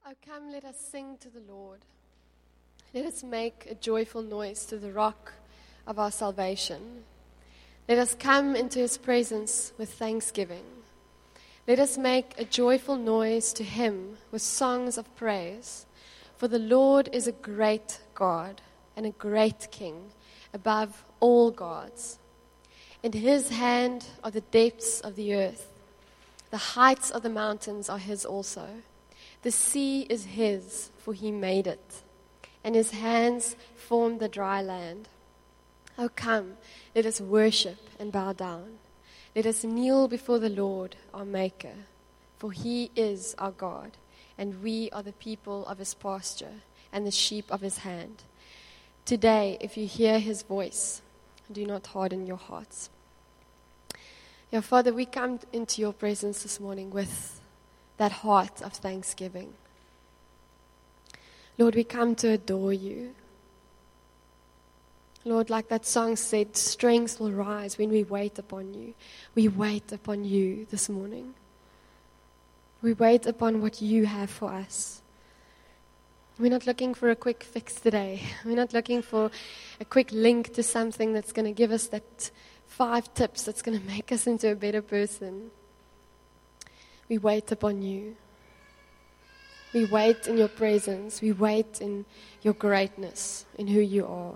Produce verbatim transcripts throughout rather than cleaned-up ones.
Oh, come, let us sing to the Lord. Let us make a joyful noise to the rock of our salvation. Let us come into his presence with thanksgiving. Let us make a joyful noise to him with songs of praise. For the Lord is a great God and a great King above all gods. In his hand are the depths of the earth. The heights of the mountains are his also. The sea is his, for he made it, and his hands formed the dry land. Oh, come, let us worship and bow down. Let us kneel before the Lord, our Maker, for he is our God, and we are the people of his pasture and the sheep of his hand. Today, if you hear his voice, do not harden your hearts. Yeah, Father, we come into your presence this morning with that heart of thanksgiving. Lord, we come to adore you. Lord, like that song said, strength will rise when we wait upon you. We wait upon you this morning. We wait upon what you have for us. We're not looking for a quick fix today. We're not looking for a quick link to something that's going to give us that five tips that's going to make us into a better person. We wait upon you. We wait in your presence. We wait in your greatness, in who you are.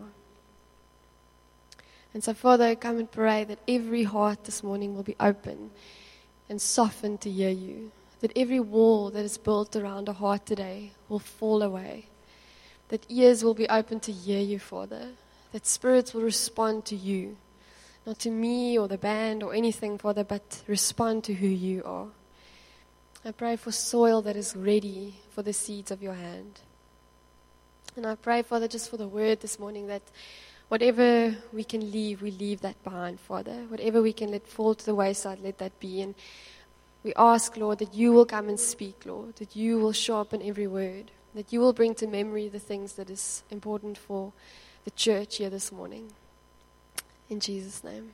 And so, Father, I come and pray that every heart this morning will be open and softened to hear you. That every wall that is built around a heart today will fall away. That ears will be open to hear you, Father. That spirits will respond to you. Not to me or the band or anything, Father, but respond to who you are. I pray for soil that is ready for the seeds of your hand. And I pray, Father, just for the word this morning, that whatever we can leave, we leave that behind, Father. Whatever we can let fall to the wayside, let that be. And we ask, Lord, that you will come and speak, Lord, that you will sharpen every word, that you will bring to memory the things that is important for the church here this morning. In Jesus' name.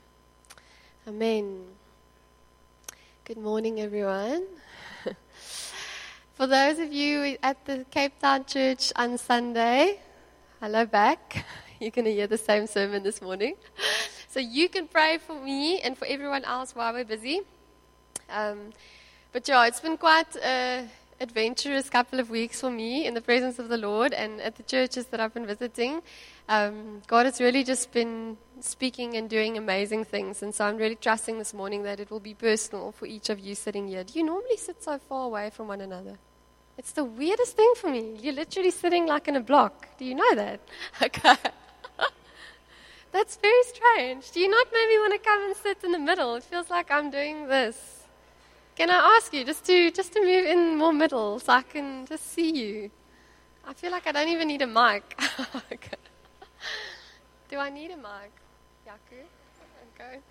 Amen. Good morning, everyone. For those of you at the Cape Town Church on Sunday, hello back. You're going to hear the same sermon this morning. So you can pray for me and for everyone else while we're busy. Um, but yeah, it's been quite an adventurous couple of weeks for me in the presence of the Lord and at the churches that I've been visiting. Um, God has really just been speaking and doing amazing things. And so I'm really trusting this morning that it will be personal for each of you sitting here. Do you normally sit so far away from one another? It's the weirdest thing for me. You're literally sitting like in a block. Do you know that? Okay. That's very strange. Do you not maybe want to come and sit in the middle? It feels like I'm doing this. Can I ask you just to just to move in more middle so I can just see you? I feel like I don't even need a mic. Okay. Do I need a mic? Yaku? Okay.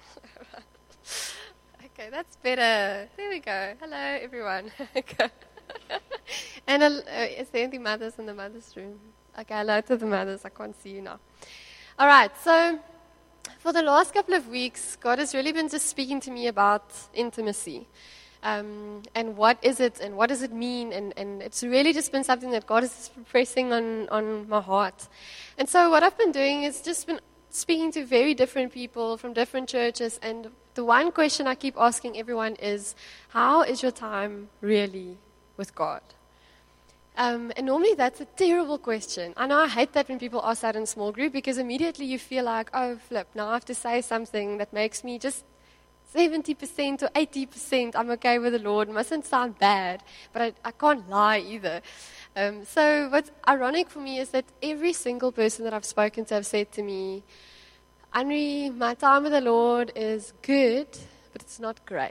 Okay, that's better. There we go. Hello, everyone. Okay. And uh, is there any mothers in the mother's room? Okay, hello to the mothers. I can't see you now. All right, so for the last couple of weeks, God has really been just speaking to me about intimacy. Um, and what is it, and what does it mean? And, and it's really just been something that God is pressing on, on my heart. And so what I've been doing is just been speaking to very different people from different churches. And the one question I keep asking everyone is, how is your time really with God? Um, and normally that's a terrible question. I know I hate that when people ask that in a small group because immediately you feel like, oh, flip, now I have to say something that makes me just seventy percent or eighty percent I'm okay with the Lord. It mustn't sound bad, but I, I can't lie either. Um, so what's ironic for me is that every single person that I've spoken to have said to me, Henri, my time with the Lord is good, but it's not great.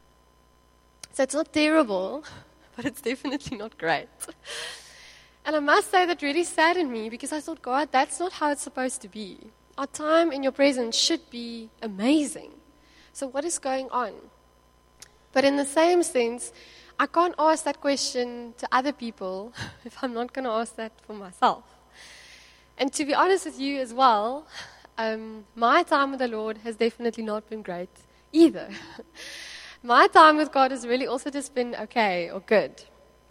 So it's not terrible, but it's definitely not great. And I must say that really saddened me because I thought, God, that's not how it's supposed to be. Our time in your presence should be amazing. So what is going on? But in the same sense, I can't ask that question to other people if I'm not going to ask that for myself. And to be honest with you as well, um, my time with the Lord has definitely not been great either. My time with God has really also just been okay or good.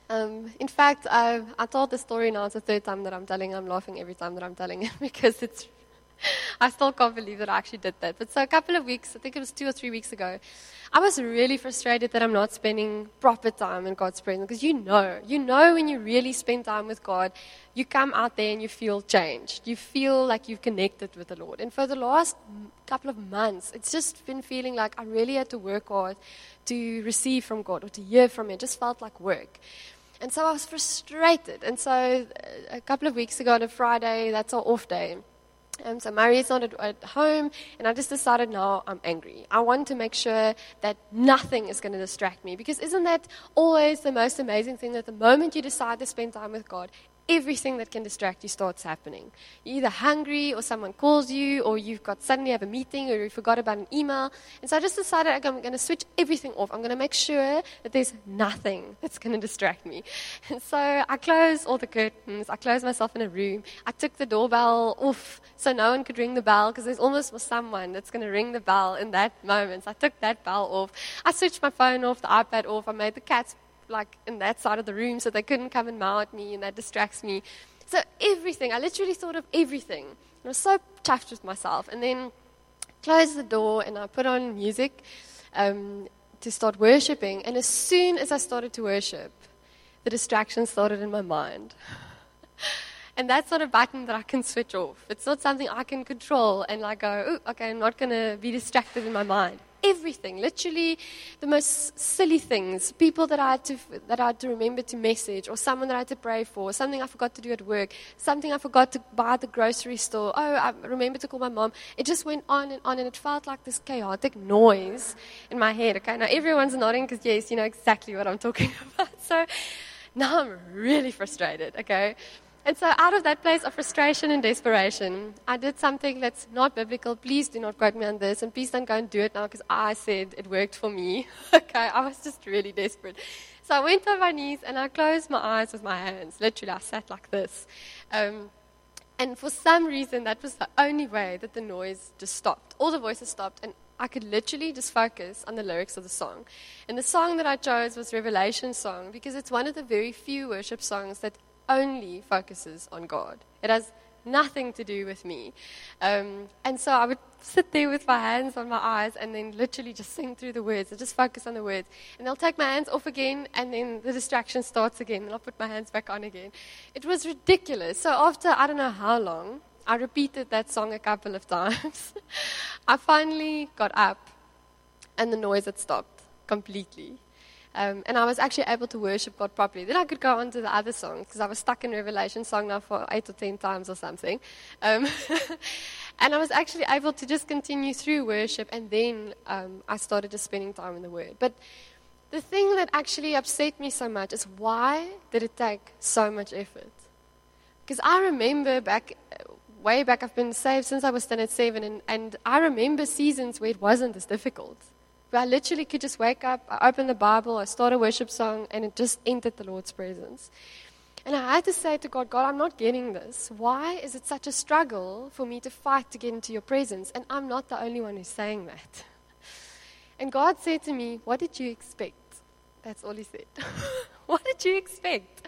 Um, in fact, I, I told the story now. It's the third time that I'm telling. I'm laughing every time that I'm telling it because it's. I still can't believe that I actually did that. But so a couple of weeks, I think it was two or three weeks ago, I was really frustrated that I'm not spending proper time in God's presence. Because you know, you know when you really spend time with God, you come out there and you feel changed. You feel like you've connected with the Lord. And for the last couple of months, it's just been feeling like I really had to work hard to receive from God or to hear from Him. It just felt like work. And so I was frustrated. And so a couple of weeks ago on a Friday, that's our off day. Um, so Maria's not at, at home, and I just decided now I'm angry. I want to make sure that nothing is going to distract me. Because isn't that always the most amazing thing, that the moment you decide to spend time with God, everything that can distract you starts happening. You're either hungry, or someone calls you, or you've got suddenly have a meeting, or you forgot about an email. And so I just decided okay, I'm going to switch everything off. I'm going to make sure that there's nothing that's going to distract me. And so I closed all the curtains. I closed myself in a room. I took the doorbell off so no one could ring the bell, because there's almost someone that's going to ring the bell in that moment. So I took that bell off. I switched my phone off, the iPad off. I made the cats like in that side of the room so they couldn't come and meow at me, and that distracts me. So everything, I literally thought of everything. I was so chuffed with myself. And then closed the door and I put on music um, to start worshiping. And as soon as I started to worship, the distractions started in my mind. And that's not a button that I can switch off. It's not something I can control and like go, oh, okay, I'm not going to be distracted in my mind. Everything, literally the most silly things, people that I had to that I had to remember to message, or someone that I had to pray for, something I forgot to do at work, something I forgot to buy at the grocery store. Oh, I remember to call my mom. It just went on and on, and it felt like this chaotic noise in my head. Okay, now everyone's nodding because yes, you know exactly what I'm talking about. So now I'm really frustrated. Okay. And so out of that place of frustration and desperation, I did something that's not biblical. Please do not quote me on this, and please don't go and do it now because I said it worked for me. Okay, I was just really desperate. So I went on my knees and I closed my eyes with my hands. Literally, I sat like this. Um, and for some reason, that was the only way that the noise just stopped. All the voices stopped, and I could literally just focus on the lyrics of the song. And the song that I chose was Revelation Song, because it's one of the very few worship songs that only focuses on God. It has nothing to do with me. Um, and so I would sit there with my hands on my eyes and then literally just sing through the words. I just focus on the words. And I'll take my hands off again, and then the distraction starts again, and I'll put my hands back on again. It was ridiculous. So after I don't know how long, I repeated that song a couple of times. I finally got up, and the noise had stopped completely. Um, and I was actually able to worship God properly. Then I could go on to the other songs, because I was stuck in Revelation song now for eight or ten times or something. Um, and I was actually able to just continue through worship, and then um, I started just spending time in the Word. But the thing that actually upset me so much is, why did it take so much effort? Because I remember back, way back, I've been saved since I was ten at seven, and, and I remember seasons where it wasn't as difficult. Where I literally could just wake up, I open the Bible, I start a worship song, and it just entered the Lord's presence. And I had to say to God, God, I'm not getting this. Why is it such a struggle for me to fight to get into your presence? And I'm not the only one who's saying that. And God said to me, what did you expect? That's all He said. What did you expect?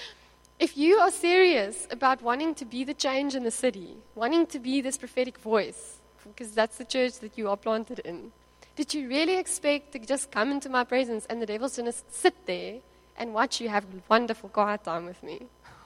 If you are serious about wanting to be the change in the city, wanting to be this prophetic voice, because that's the church that you are planted in, did you really expect to just come into my presence and the devil's going to sit there and watch you have wonderful quiet time with me?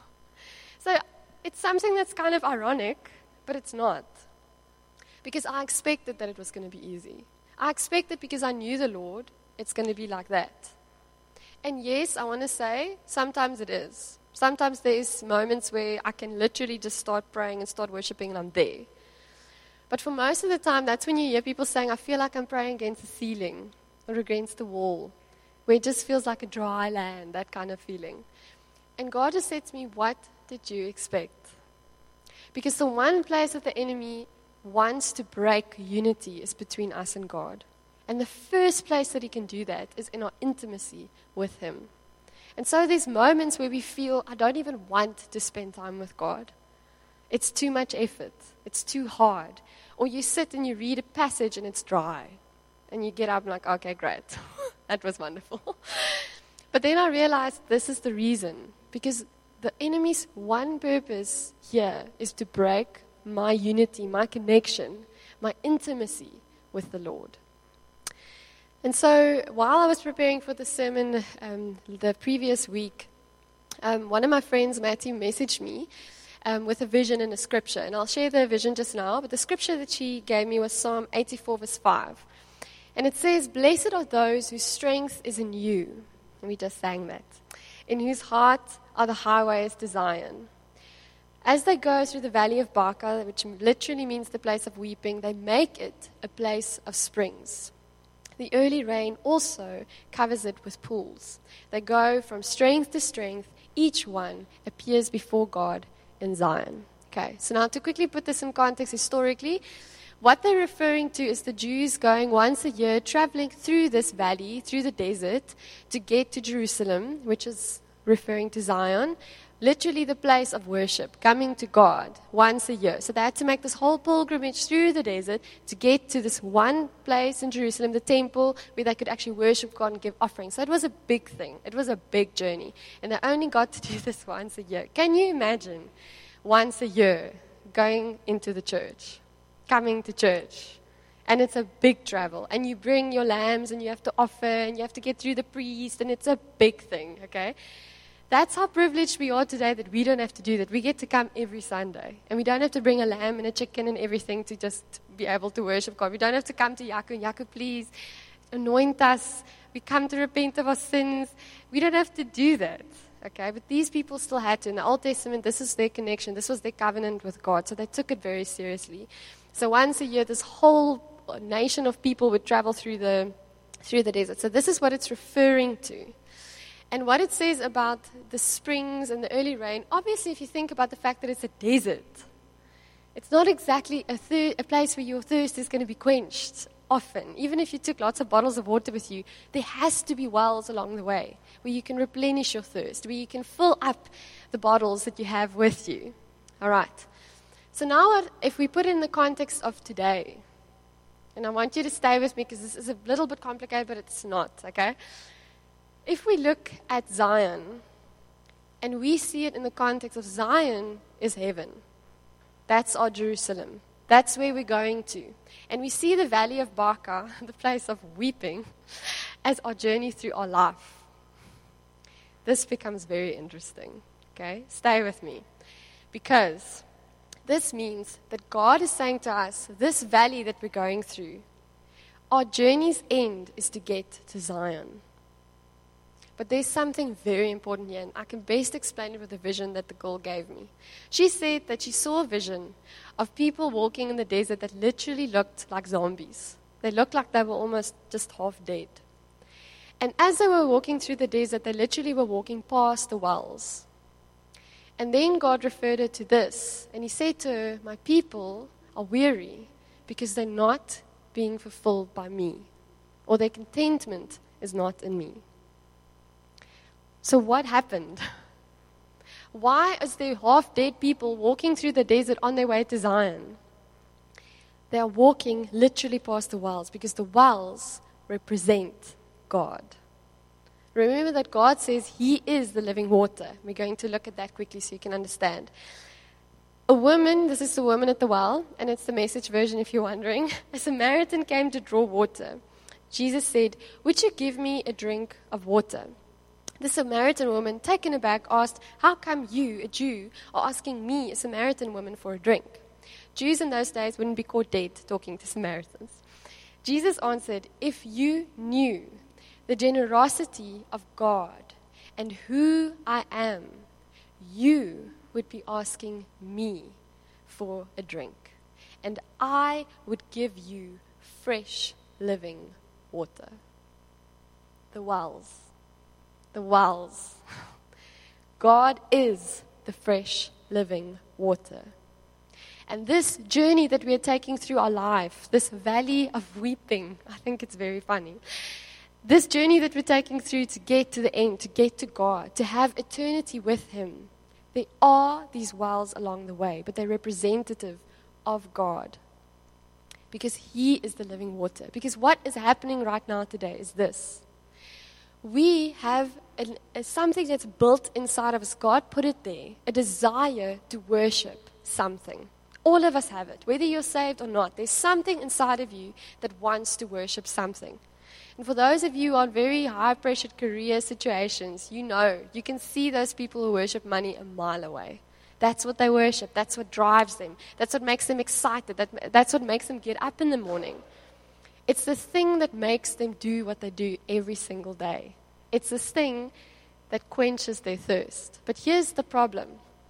So it's something that's kind of ironic, but it's not. Because I expected that it was going to be easy. I expected, because I knew the Lord, it's going to be like that. And yes, I want to say, sometimes it is. Sometimes there's moments where I can literally just start praying and start worshiping and I'm there. But for most of the time, that's when you hear people saying, I feel like I'm praying against the ceiling or against the wall, where it just feels like a dry land, that kind of feeling. And God has said to me, what did you expect? Because the one place that the enemy wants to break unity is between us and God. And the first place that he can do that is in our intimacy with Him. And so there's moments where we feel, I don't even want to spend time with God. It's too much effort. It's too hard. Or you sit and you read a passage and it's dry. And you get up and like, okay, great. That was wonderful. But then I realized this is the reason. Because the enemy's one purpose here is to break my unity, my connection, my intimacy with the Lord. And so while I was preparing for the sermon um, the previous week, um, one of my friends, Matthew, messaged me um, with a vision and a scripture. And I'll share the vision just now, but the scripture that she gave me was Psalm eighty-four, verse five. And it says, "Blessed are those whose strength is in you." And we just sang that. "In whose heart are the highways to Zion." As they go through the valley of Baca, which literally means the place of weeping, they make it a place of springs. The early rain also covers it with pools. They go from strength to strength. Each one appears before God in Zion. Okay, so now to quickly put this in context historically, what they're referring to is the Jews going once a year, traveling through this valley, through the desert, to get to Jerusalem, which is referring to Zion, literally the place of worship, coming to God once a year. So they had to make this whole pilgrimage through the desert to get to this one place in Jerusalem, the temple, where they could actually worship God and give offerings. So it was a big thing. It was a big journey. And they only got to do this once a year. Can you imagine once a year going into the church, coming to church? And it's a big travel. And you bring your lambs and you have to offer and you have to get through the priest, and it's a big thing, okay? That's how privileged we are today, that we don't have to do that. We get to come every Sunday. And we don't have to bring a lamb and a chicken and everything to just be able to worship God. We don't have to come to Yaku and Yaku, please anoint us. We come to repent of our sins. We don't have to do that. Okay, but these people still had to. In the Old Testament, this is their connection. This was their covenant with God. So they took it very seriously. So once a year, this whole nation of people would travel through the through the desert. So this is what it's referring to. And what it says about the springs and the early rain, obviously if you think about the fact that it's a desert, it's not exactly a, thir- a place where your thirst is going to be quenched often. Even if you took lots of bottles of water with you, there has to be wells along the way where you can replenish your thirst, where you can fill up the bottles that you have with you. All right. So now what, if we put it in the context of today, and I want you to stay with me because this is a little bit complicated, but it's not, okay? If we look at Zion, and we see it in the context of Zion is heaven. That's our Jerusalem. That's where we're going to. And we see the valley of Baca, the place of weeping, as our journey through our life. This becomes very interesting, okay? Stay with me. Because this means that God is saying to us, this valley that we're going through, our journey's end is to get to Zion. But there's something very important here, and I can best explain it with the vision that the girl gave me. She said that she saw a vision of people walking in the desert that literally looked like zombies. They looked like they were almost just half dead. And as they were walking through the desert, they literally were walking past the wells. And then God referred her to this, and he said to her, my people are weary because they're not being fulfilled by me, or their contentment is not in me. So what happened? Why is there half-dead people walking through the desert on their way to Zion? They are walking literally past the wells because the wells represent God. Remember that God says He is the living water. We're going to look at that quickly so you can understand. A woman, this is the woman at the well, and it's the Message version if you're wondering. A Samaritan came to draw water. Jesus said, "Would you give me a drink of water?" The Samaritan woman, taken aback, asked, "How come you, a Jew, are asking me, a Samaritan woman, for a drink?" Jews in those days wouldn't be caught dead talking to Samaritans. Jesus answered, "If you knew the generosity of God and who I am, you would be asking me for a drink, and I would give you fresh living water." The wells. The wells. God is the fresh living water. And this journey that we are taking through our life, this valley of weeping, I think it's very funny. This journey that we're taking through to get to the end, to get to God, to have eternity with Him, there are these wells along the way, but they're representative of God. Because He is the living water. Because what is happening right now today is this. we have an, a, something that's built inside of us. God put it there, a desire to worship something. All of us have it, whether you're saved or not. There's something inside of you that wants to worship something. And for those of you on very high-pressure career situations, you know, you can see those people who worship money a mile away. That's what they worship. That's what drives them. That's what makes them excited. That, that's what makes them get up in the morning. It's the thing that makes them do what they do every single day. It's this thing that quenches their thirst. But here's the problem.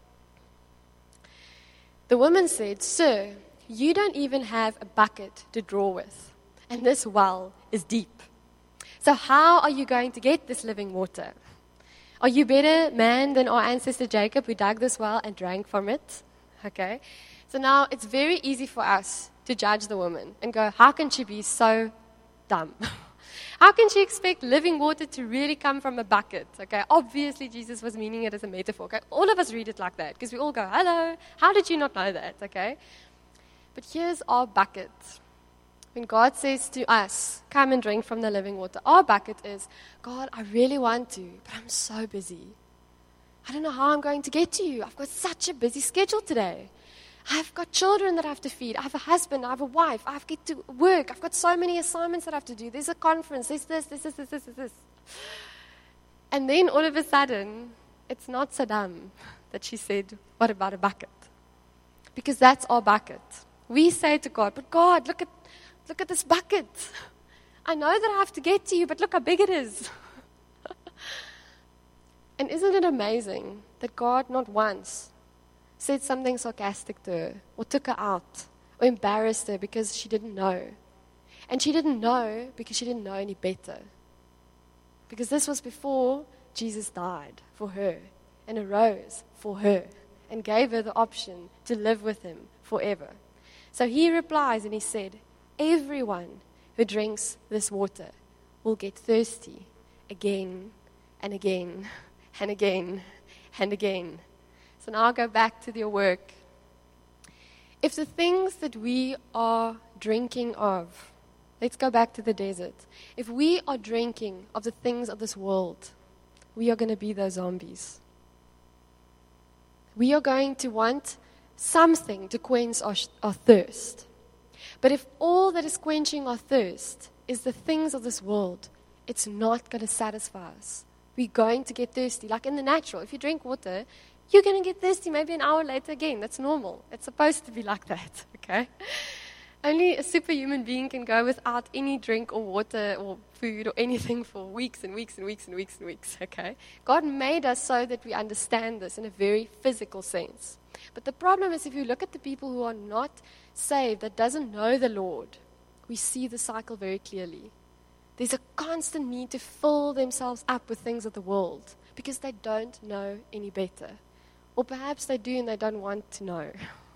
The woman said, "Sir, you don't even have a bucket to draw with, and this well is deep. So how are you going to get this living water? Are you better man than our ancestor Jacob, who dug this well and drank from it?" Okay. So now it's very easy for us to judge the woman and go, how can she be so dumb? How can she expect living water to really come from a bucket? Okay, obviously Jesus was meaning it as a metaphor. Okay, all of us read it like that because we all go, hello, how did you not know that? Okay, but here's our bucket. When God says to us, come and drink from the living water, our bucket is, God, I really want to, but I'm so busy. I don't know how I'm going to get to you. I've got such a busy schedule today. I've got children that I have to feed. I have a husband. I have a wife. I have to get to work. I've got so many assignments that I have to do. There's a conference. There's this, this, this, this, this, this. And then all of a sudden, it's not so dumb that she said, what about a bucket? Because that's our bucket. We say to God, but God, look at, look at this bucket. I know that I have to get to you, but look how big it is. And isn't it amazing that God not once said something sarcastic to her, or took her out, or embarrassed her because she didn't know. And she didn't know because she didn't know any better. Because this was before Jesus died for her, and arose for her, and gave her the option to live with him forever. So he replies and he said, everyone who drinks this water will get thirsty again and again and again and again. So now I'll go back to your work. If the things that we are drinking of, let's go back to the desert. If we are drinking of the things of this world, we are going to be those zombies. We are going to want something to quench our, our thirst. But if all that is quenching our thirst is the things of this world, it's not going to satisfy us. We're going to get thirsty. Like in the natural, if you drink water, you're going to get thirsty maybe an hour later again. That's normal. It's supposed to be like that, okay? Only a superhuman being can go without any drink or water or food or anything for weeks and weeks and weeks and weeks and weeks, okay? God made us so that we understand this in a very physical sense. But the problem is if you look at the people who are not saved, that doesn't know the Lord, we see the cycle very clearly. There's a constant need to fill themselves up with things of the world because they don't know any better. Or perhaps they do and they don't want to know.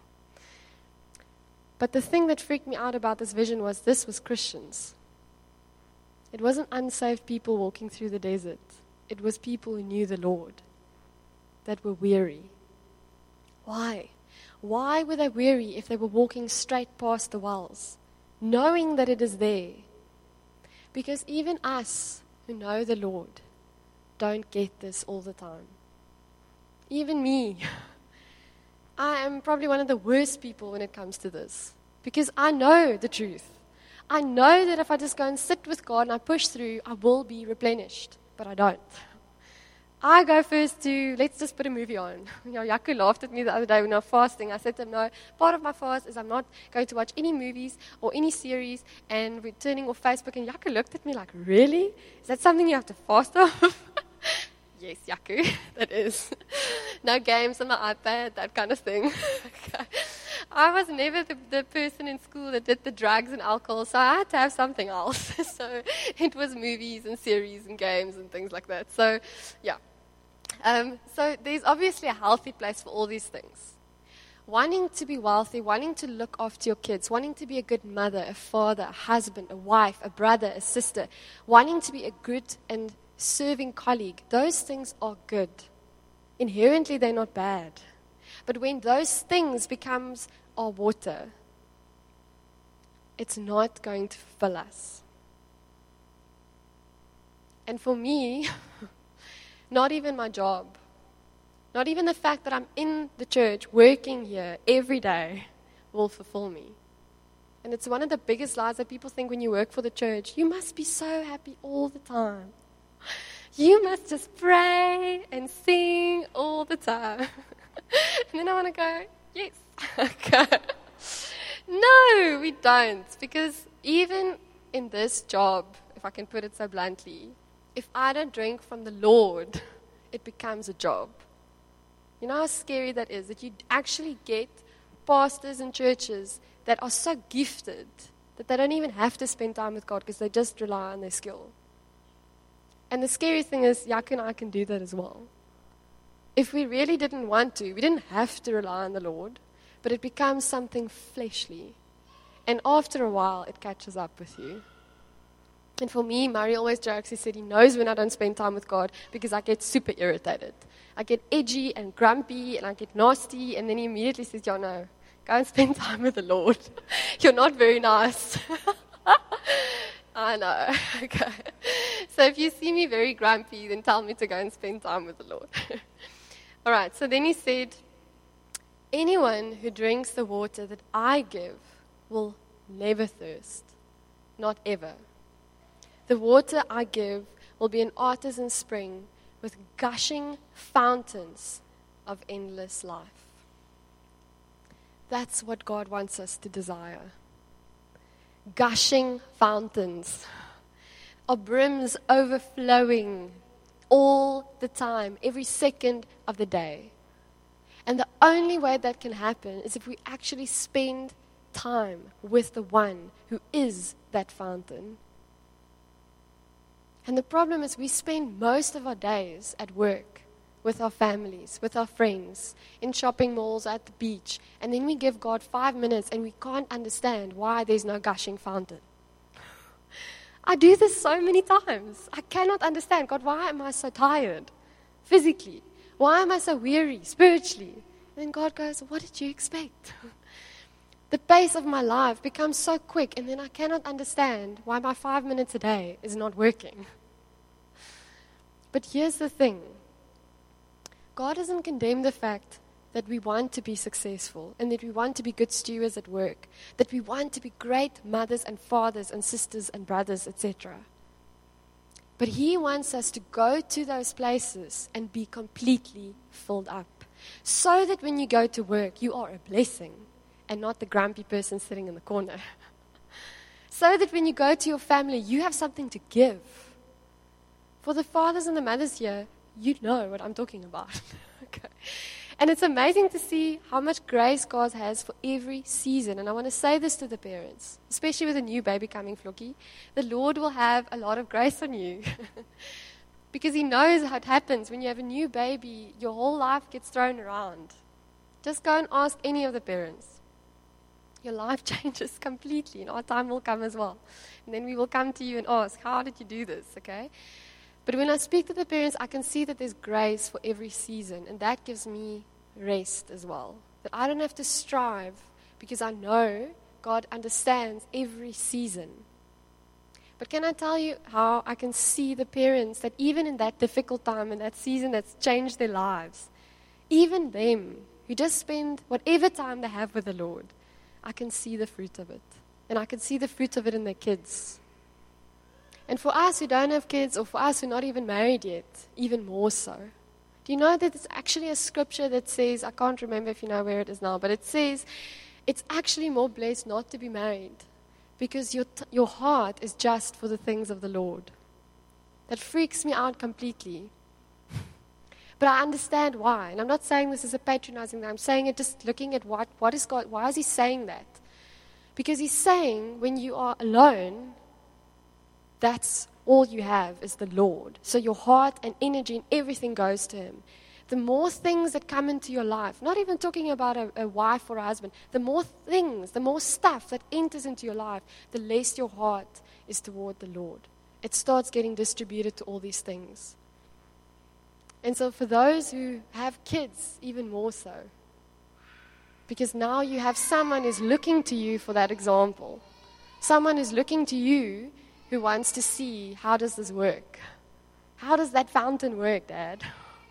But the thing that freaked me out about this vision was this was Christians. It wasn't unsaved people walking through the desert. It was people who knew the Lord that were weary. Why? Why were they weary if they were walking straight past the wells, knowing that it is there? Because even us who know the Lord don't get this all the time. Even me. I am probably one of the worst people when it comes to this. Because I know the truth. I know that if I just go and sit with God and I push through, I will be replenished. But I don't. I go first to, let's just put a movie on. You know, Yaku laughed at me the other day when I was fasting. I said to him, no, part of my fast is I'm not going to watch any movies or any series and we're turning off Facebook. And Yaku looked at me like, really? Is that something you have to fast off? Yes, Yaku, that is. No games on my iPad, that kind of thing. Okay. I was never the, the person in school that did the drugs and alcohol, so I had to have something else. So it was movies and series and games and things like that. So, yeah. Um, so there's obviously a healthy place for all these things. Wanting to be wealthy, wanting to look after your kids, wanting to be a good mother, a father, a husband, a wife, a brother, a sister, wanting to be a good and serving colleague, those things are good. Inherently, they're not bad. But when those things becomes our water, it's not going to fill us. And for me, not even my job, not even the fact that I'm in the church working here every day will fulfill me. And it's one of the biggest lies that people think when you work for the church. You must be so happy all the time. You must just pray and sing all the time. And then I want to go, yes. Okay. No, we don't. Because even in this job, if I can put it so bluntly, if I don't drink from the Lord, it becomes a job. You know how scary that is, that you actually get pastors and churches that are so gifted that they don't even have to spend time with God because they just rely on their skill. And the scary thing is, Yak and I can do that as well. If we really didn't want to, we didn't have to rely on the Lord, but it becomes something fleshly. And after a while, it catches up with you. And for me, Murray always jokes, he said he knows when I don't spend time with God because I get super irritated. I get edgy and grumpy and I get nasty, and then he immediately says, yeah, no, go and spend time with the Lord. You're not very nice. I know. Okay. So if you see me very grumpy, then tell me to go and spend time with the Lord. All right. So then he said, anyone who drinks the water that I give will never thirst, not ever. The water I give will be an artesian spring with gushing fountains of endless life. That's what God wants us to desire. Gushing fountains, our brims overflowing all the time, every second of the day. And the only way that can happen is if we actually spend time with the one who is that fountain. And the problem is we spend most of our days at work, with our families, with our friends, in shopping malls, at the beach, and then we give God five minutes and we can't understand why there's no gushing fountain. I do this so many times. I cannot understand, God, why am I so tired physically? Why am I so weary spiritually? And then God goes, what did you expect? The pace of my life becomes so quick, and then I cannot understand why my five minutes a day is not working. But here's the thing. God doesn't condemn the fact that we want to be successful and that we want to be good stewards at work, that we want to be great mothers and fathers and sisters and brothers, et cetera. But He wants us to go to those places and be completely filled up, so that when you go to work, you are a blessing and not the grumpy person sitting in the corner. So that when you go to your family, you have something to give. For the fathers and the mothers here, you know what I'm talking about. Okay. And it's amazing to see how much grace God has for every season. And I want to say this to the parents, especially with a new baby coming, Flocky. The Lord will have a lot of grace on you. Because He knows how it happens. When you have a new baby, your whole life gets thrown around. Just go and ask any of the parents. Your life changes completely, and our time will come as well. And then we will come to you and ask, how did you do this, okay? But when I speak to the parents, I can see that there's grace for every season, and that gives me rest as well. That I don't have to strive, because I know God understands every season. But can I tell you how I can see the parents that even in that difficult time, in that season that's changed their lives, even them who just spend whatever time they have with the Lord, I can see the fruit of it. And I can see the fruit of it in their kids. And for us who don't have kids, or for us who are not even married yet, even more so. Do you know that it's actually a scripture that says, I can't remember if you know where it is now, but it says, it's actually more blessed not to be married, because your t- your heart is just for the things of the Lord. That freaks me out completely. But I understand why. And I'm not saying this as a patronizing thing. I'm saying it just looking at what, what is God, why is He saying that? Because He's saying when you are alone, that's all you have is the Lord. So your heart and energy and everything goes to Him. The more things that come into your life, not even talking about a, a wife or a husband, the more things, the more stuff that enters into your life, the less your heart is toward the Lord. It starts getting distributed to all these things. And so for those who have kids, even more so. Because now you have someone who's looking to you for that example. Someone who's looking to you who wants to see, how does this work? How does that fountain work, Dad?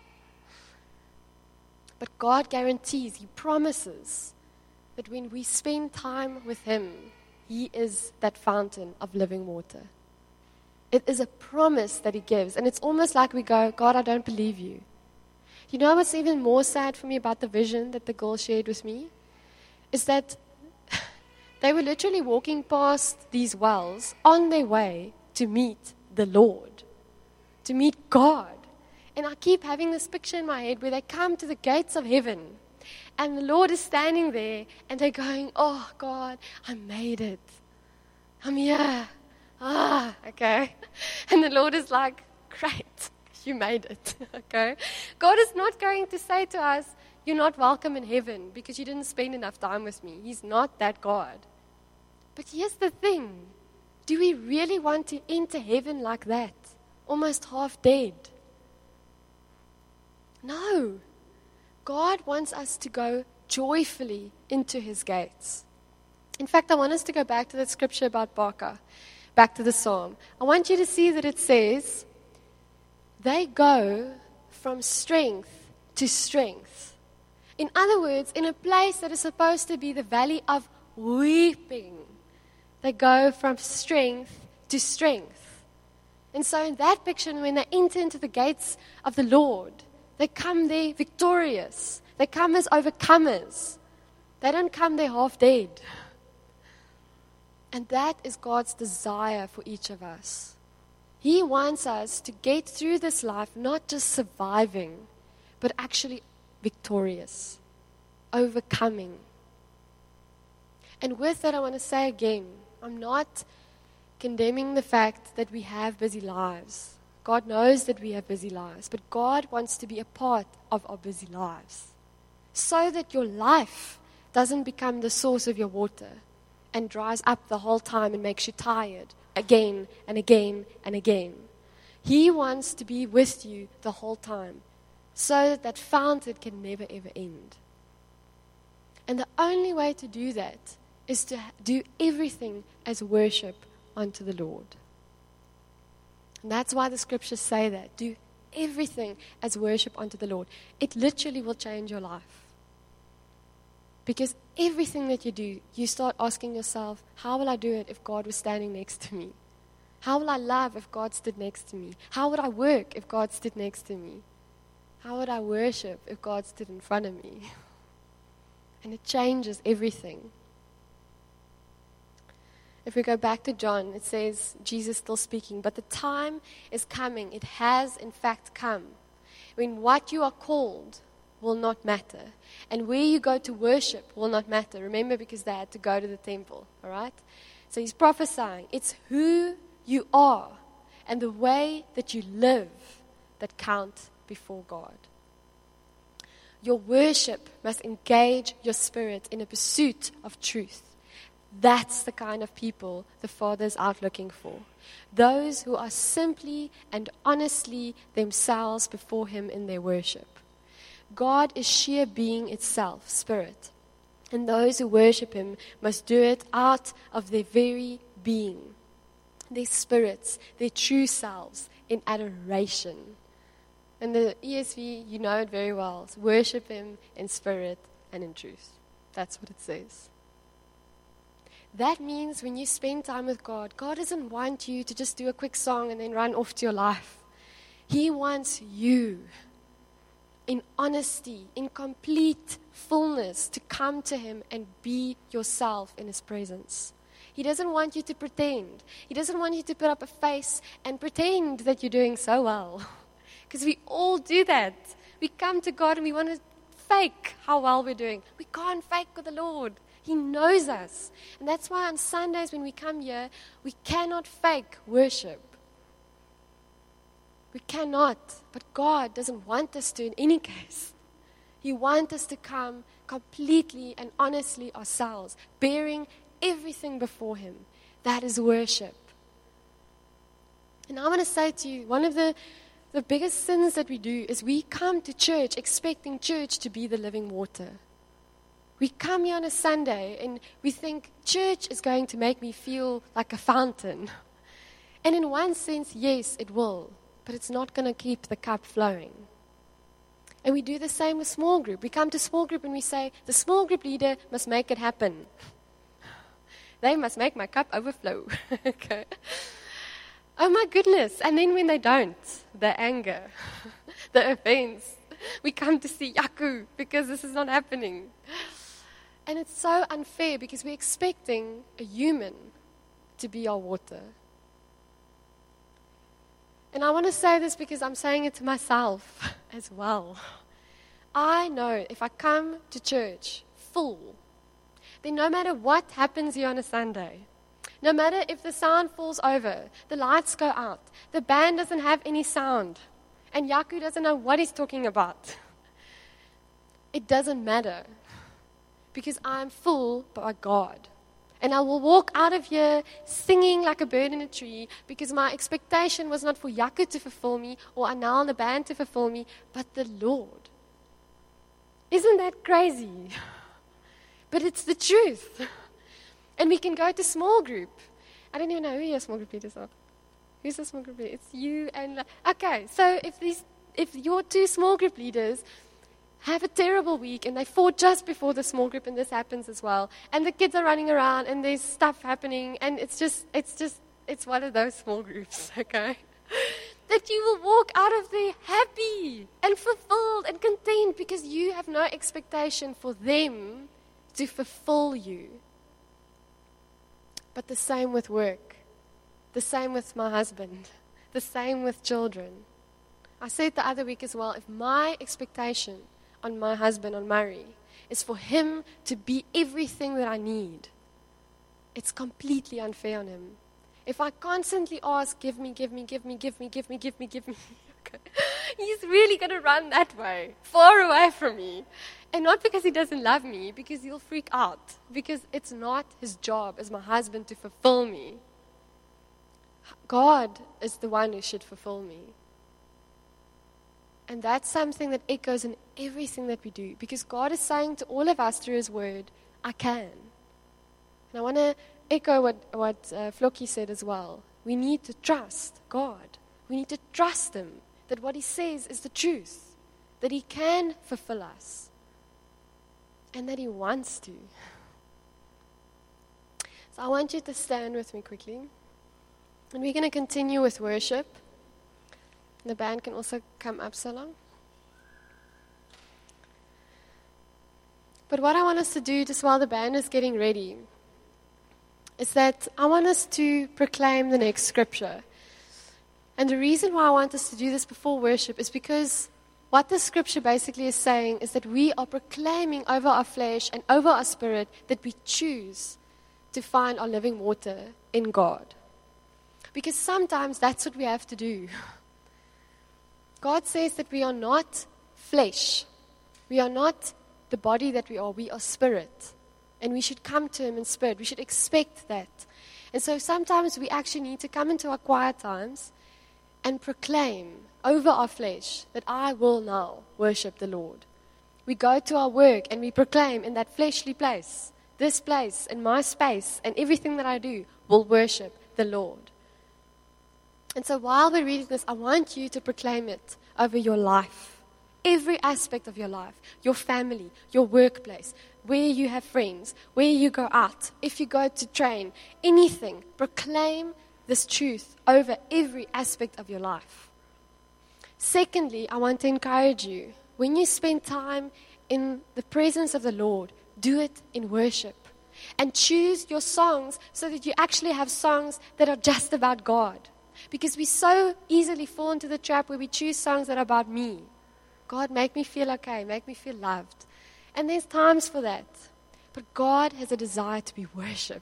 But God guarantees, He promises that when we spend time with Him, He is that fountain of living water. It is a promise that He gives. And it's almost like we go, God, I don't believe you. You know what's even more sad for me about the vision that the girl shared with me? Is that they were literally walking past these wells on their way to meet the Lord, to meet God. And I keep having this picture in my head where they come to the gates of heaven and the Lord is standing there and they're going, oh God, I made it. I'm here. Ah, okay. And the Lord is like, great, you made it. Okay. God is not going to say to us, you're not welcome in heaven because you didn't spend enough time with me. He's not that God. But here's the thing. Do we really want to enter heaven like that? Almost half dead? No. God wants us to go joyfully into His gates. In fact, I want us to go back to that scripture about Baca, back to the psalm. I want you to see that it says, they go from strength to strength. In other words, in a place that is supposed to be the valley of weeping, they go from strength to strength. And so in that picture, when they enter into the gates of the Lord, they come there victorious. They come as overcomers. They don't come there half dead. And that is God's desire for each of us. He wants us to get through this life not just surviving, but actually victorious, overcoming. And with that, I want to say again, I'm not condemning the fact that we have busy lives. God knows that we have busy lives, but God wants to be a part of our busy lives so that your life doesn't become the source of your water and dries up the whole time and makes you tired again and again and again. He wants to be with you the whole time so that that fountain can never ever end. And the only way to do that is to do everything as worship unto the Lord. And that's why the scriptures say that. Do everything as worship unto the Lord. It literally will change your life. Because everything that you do, you start asking yourself, how will I do it if God was standing next to me? How will I love if God stood next to me? How would I work if God stood next to me? How would I worship if God stood in front of me? And it changes everything. If we go back to John, it says, Jesus still speaking, but the time is coming, it has in fact come, when what you are called will not matter, and where you go to worship will not matter. Remember, because they had to go to the temple, all right? So he's prophesying. It's who you are and the way that you live that count before God. Your worship must engage your spirit in a pursuit of truth. That's the kind of people the Father is out looking for. Those who are simply and honestly themselves before Him in their worship. God is sheer being itself, spirit. And those who worship Him must do it out of their very being, their spirits, their true selves, in adoration. And the E S V, you know it very well. It's worship Him in spirit and in truth. That's what it says. That means when you spend time with God, God doesn't want you to just do a quick song and then run off to your life. He wants you in honesty, in complete fullness, to come to Him and be yourself in His presence. He doesn't want you to pretend. He doesn't want you to put up a face and pretend that you're doing so well. Because we all do that. We come to God and we want to fake how well we're doing. We can't fake with the Lord. He knows us. And that's why on Sundays when we come here, we cannot fake worship. We cannot. But God doesn't want us to in any case. He wants us to come completely and honestly ourselves, bearing everything before Him. That is worship. And I want to say to you, one of the, the biggest sins that we do is we come to church expecting church to be the living water. We come here on a Sunday and we think church is going to make me feel like a fountain. And in one sense, yes, it will. but it's not going to keep the cup flowing. And we do the same with small group. We come to small group and we say, the small group leader must make it happen. They must make my cup overflow. Okay. Oh my goodness. And then when they don't, the anger, the offense, we come to see Yaku because this is not happening. And it's so unfair because we're expecting a human to be our water. And I want to say this because I'm saying it to myself as well. I know if I come to church full, then no matter what happens here on a Sunday, no matter if the sound falls over, the lights go out, the band doesn't have any sound, and Yaku doesn't know what he's talking about, it doesn't matter because I'm full by God. And I will walk out of here singing like a bird in a tree because my expectation was not for Yaku to fulfill me or Anal and the band to fulfill me, but the Lord. Isn't that crazy? But it's the truth. And we can go to small group. I don't even know who your small group leaders are. Who's the small group leader? It's you and... Okay, so if these, if your two small group leaders have a terrible week and they fought just before the small group and this happens as well, and the kids are running around and there's stuff happening and it's just, it's just, it's one of those small groups, okay? That you will walk out of there happy and fulfilled and content because you have no expectation for them to fulfill you. But the same with work, the same with my husband, the same with children. I said the other week as well, if my expectation on my husband, on Murray, is for him to be everything that I need, it's completely unfair on him. If I constantly ask, give me, give me, give me, give me, give me, give me, give me, okay, he's really going to run that way, far away from me. And not because he doesn't love me, because he'll freak out. Because it's not his job as my husband to fulfill me. God is the one who should fulfill me. And that's something that echoes in everything that we do. Because God is saying to all of us through His Word, I can. And I want to echo what, what uh, Floki said as well. We need to trust God. We need to trust Him that what He says is the truth. That He can fulfill us. And that He wants to. So I want you to stand with me quickly. And we're going to continue with worship. The band can also come up so long. But what I want us to do, just while the band is getting ready, is that I want us to proclaim the next scripture. And the reason why I want us to do this before worship is because what the scripture basically is saying is that we are proclaiming over our flesh and over our spirit that we choose to find our living water in God. Because sometimes that's what we have to do. God says that we are not flesh. We are not the body that we are. We are spirit. And we should come to Him in spirit. We should expect that. And so sometimes we actually need to come into our quiet times and proclaim over our flesh that I will now worship the Lord. We go to our work and we proclaim in that fleshly place, this place and my space and everything that I do will worship the Lord. And so while we're reading this, I want you to proclaim it over your life. Every aspect of your life, your family, your workplace, where you have friends, where you go out, if you go to train, anything, proclaim this truth over every aspect of your life. Secondly, I want to encourage you, when you spend time in the presence of the Lord, do it in worship. And choose your songs so that you actually have songs that are just about God. Because we so easily fall into the trap where we choose songs that are about me. God, make me feel okay, make me feel loved. And there's times for that. But God has a desire to be worshipped.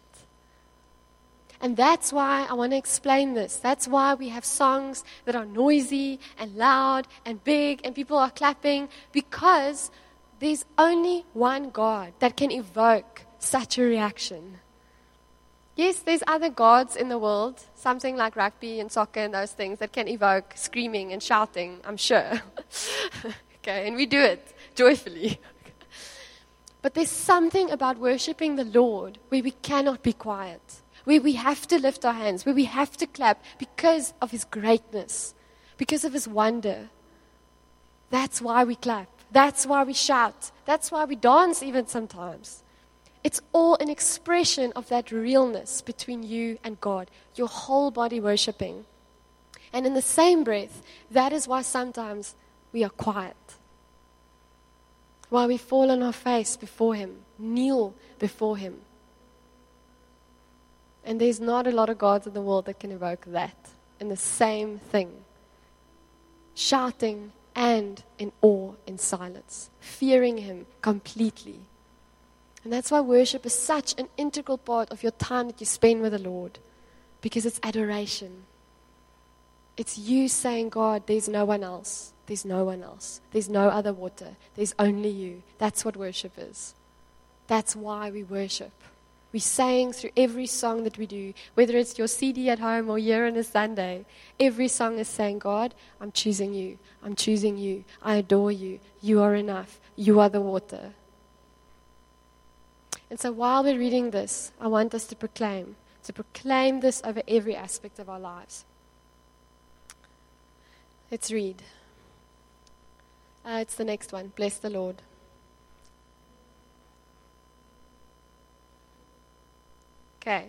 And that's why I want to explain this. That's why we have songs that are noisy and loud and big and people are clapping, because there's only one God that can evoke such a reaction. Yes, there's other gods in the world, something like rugby and soccer and those things that can evoke screaming and shouting, I'm sure. Okay, and we do it joyfully. But there's something about worshiping the Lord where we cannot be quiet. Where we have to lift our hands, where we have to clap because of His greatness, because of His wonder. That's why we clap. That's why we shout. That's why we dance even sometimes. It's all an expression of that realness between you and God, your whole body worshiping. And in the same breath, that is why sometimes we are quiet. Why we fall on our face before Him, kneel before Him. And there's not a lot of gods in the world that can evoke that in the same thing. Shouting and in awe, in silence, fearing Him completely. And that's why worship is such an integral part of your time that you spend with the Lord, because it's adoration. It's you saying, God, there's no one else. There's no one else. There's no other water. There's only you. That's what worship is. That's why we worship. We sang through every song that we do, whether it's your C D at home or here on a Sunday. Every song is saying, God, I'm choosing you. I'm choosing you. I adore you. You are enough. You are the water. And so while we're reading this, I want us to proclaim, to proclaim this over every aspect of our lives. Let's read. Uh, it's the next one. Bless the Lord. Okay.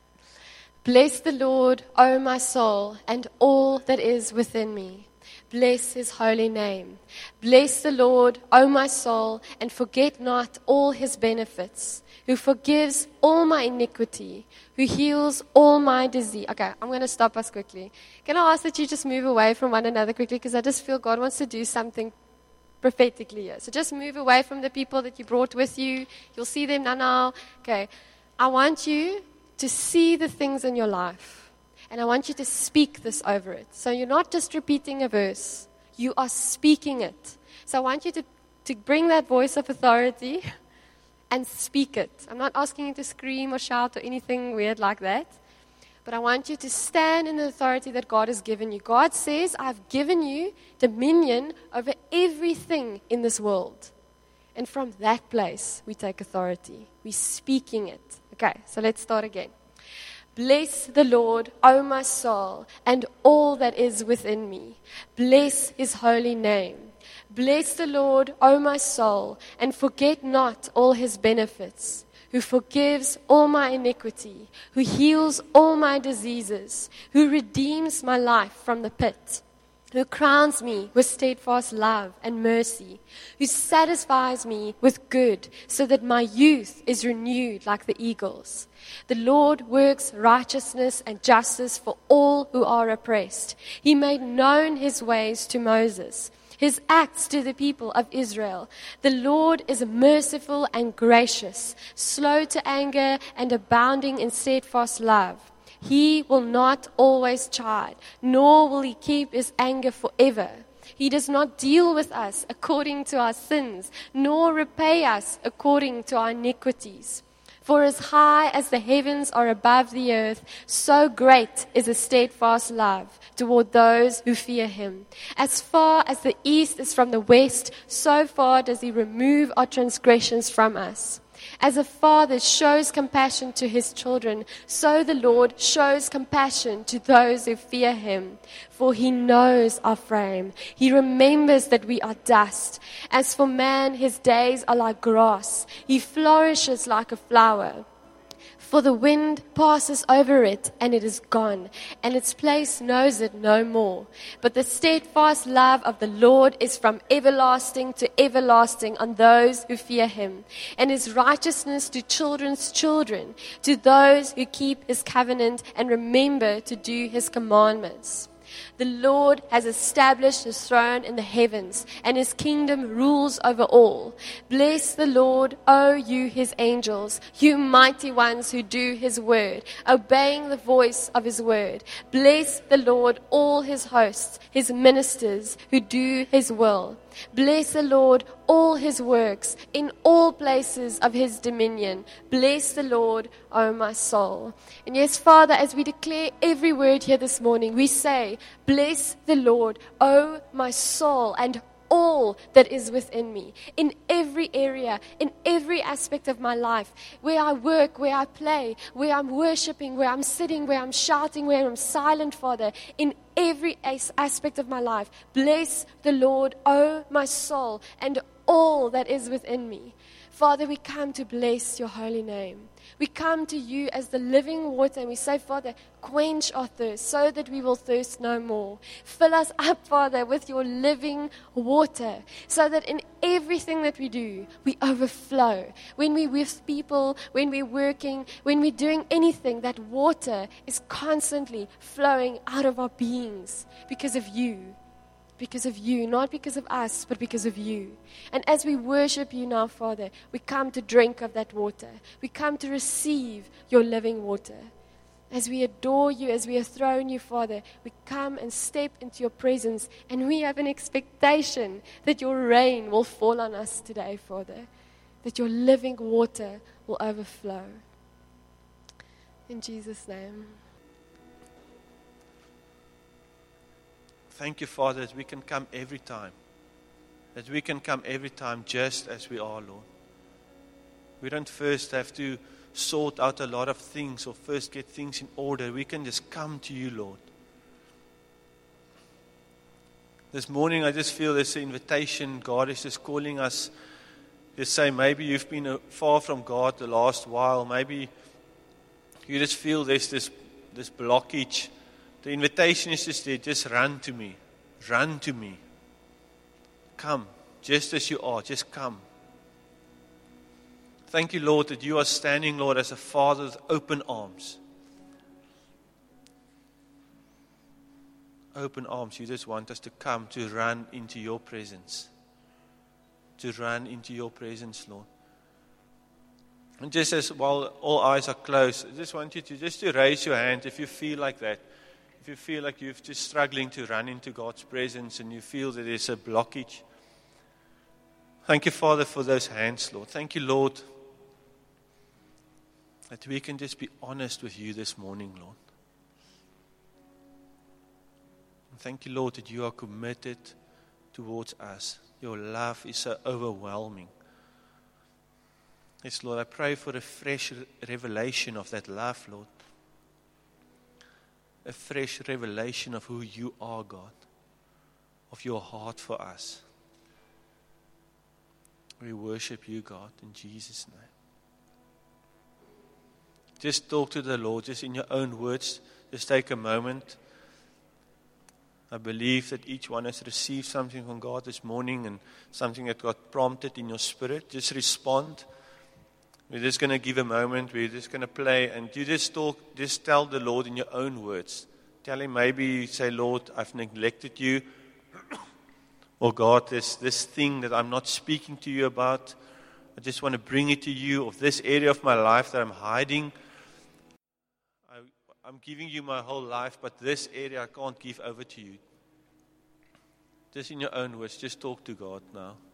Bless the Lord, O my soul, and all that is within me. Bless His holy name. Bless the Lord, O my soul, and forget not all His benefits, who forgives all my iniquity, who heals all my disease. Okay, I'm going to stop us quickly. Can I ask that you just move away from one another quickly, because I just feel God wants to do something prophetically here. So just move away from the people that you brought with you. You'll see them now. now. Okay, I want you to see the things in your life. And I want you to speak this over it. So you're not just repeating a verse. You are speaking it. So I want you to, to bring that voice of authority and speak it. I'm not asking you to scream or shout or anything weird like that. But I want you to stand in the authority that God has given you. God says, I've given you dominion over everything in this world. And from that place, we take authority. We're speaking it. Okay, so let's start again. Bless the Lord, O my soul, and all that is within me. Bless His holy name. Bless the Lord, O my soul, and forget not all His benefits, who forgives all my iniquity, who heals all my diseases, who redeems my life from the pit, who crowns me with steadfast love and mercy, who satisfies me with good, so that my youth is renewed like the eagles. The Lord works righteousness and justice for all who are oppressed. He made known His ways to Moses, His acts to the people of Israel. The Lord is merciful and gracious, slow to anger and abounding in steadfast love. He will not always chide, nor will He keep His anger forever. He does not deal with us according to our sins, nor repay us according to our iniquities. For as high as the heavens are above the earth, so great is His steadfast love toward those who fear Him. As far as the east is from the west, so far does He remove our transgressions from us. As a father shows compassion to his children, so the Lord shows compassion to those who fear Him. For He knows our frame. He remembers that we are dust. As for man, his days are like grass. He flourishes like a flower. For the wind passes over it, and it is gone, and its place knows it no more. But the steadfast love of the Lord is from everlasting to everlasting on those who fear Him, and His righteousness to children's children, to those who keep His covenant and remember to do His commandments. The Lord has established His throne in the heavens, and His kingdom rules over all. Bless the Lord, O you His angels, you mighty ones who do His word, obeying the voice of His word. Bless the Lord, all His hosts, His ministers who do His will. Bless the Lord, all His works, in all places of His dominion. Bless the Lord, O my soul. And yes, Father, as we declare every word here this morning, we say, bless the Lord, O my soul, and all that is within me. In every every area, in every aspect of my life, where I work, where I play, where I'm worshiping, where I'm sitting, where I'm shouting, where I'm silent, Father, in every as- aspect of my life. Bless the Lord, O my soul, and all that is within me. Father, we come to bless your holy name. We come to you as the living water, and we say, Father, quench our thirst so that we will thirst no more. Fill us up, Father, with your living water, so that in everything that we do, we overflow. When we're with people, when we're working, when we're doing anything, that water is constantly flowing out of our beings because of you. Because of you, not because of us, but because of you. And as we worship you now, Father, we come to drink of that water. We come to receive your living water. As we adore you, as we enthrone you, Father, we come and step into your presence, and we have an expectation that your rain will fall on us today, Father, that your living water will overflow. In Jesus' name. Thank you, Father, that we can come every time. That we can come every time just as we are, Lord. We don't first have to sort out a lot of things or first get things in order. We can just come to you, Lord. This morning I just feel there's an invitation. God is just calling us. Just say, maybe you've been far from God the last while. Maybe you just feel there's this, this blockage. The invitation is just there. Just run to me. Run to me. Come, just as you are. Just come. Thank you, Lord, that you are standing, Lord, as a Father with open arms. Open arms. You just want us to come, to run into your presence. To run into your presence, Lord. And just as while all eyes are closed, I just want you to just to raise your hand if you feel like that. If you feel like you're just struggling to run into God's presence and you feel that there's a blockage. Thank you, Father, for those hands, Lord. Thank you, Lord, that we can just be honest with you this morning, Lord. And thank you, Lord, that you are committed towards us. Your love is so overwhelming. Yes, Lord, I pray for a fresh revelation of that love, Lord. A fresh revelation of who you are, God. Of your heart for us. We worship you, God, in Jesus' name. Just talk to the Lord, just in your own words. Just take a moment. I believe that each one has received something from God this morning and something that got prompted in your spirit. Just respond. We're just going to give a moment. We're just going to play. And you just talk, just tell the Lord in your own words. Tell him, maybe you say, Lord, I've neglected you. Or God, there's this thing that I'm not speaking to you about. I just want to bring it to you. Of this area of my life that I'm hiding. I, I'm giving you my whole life, but this area I can't give over to you. Just in your own words, just talk to God now.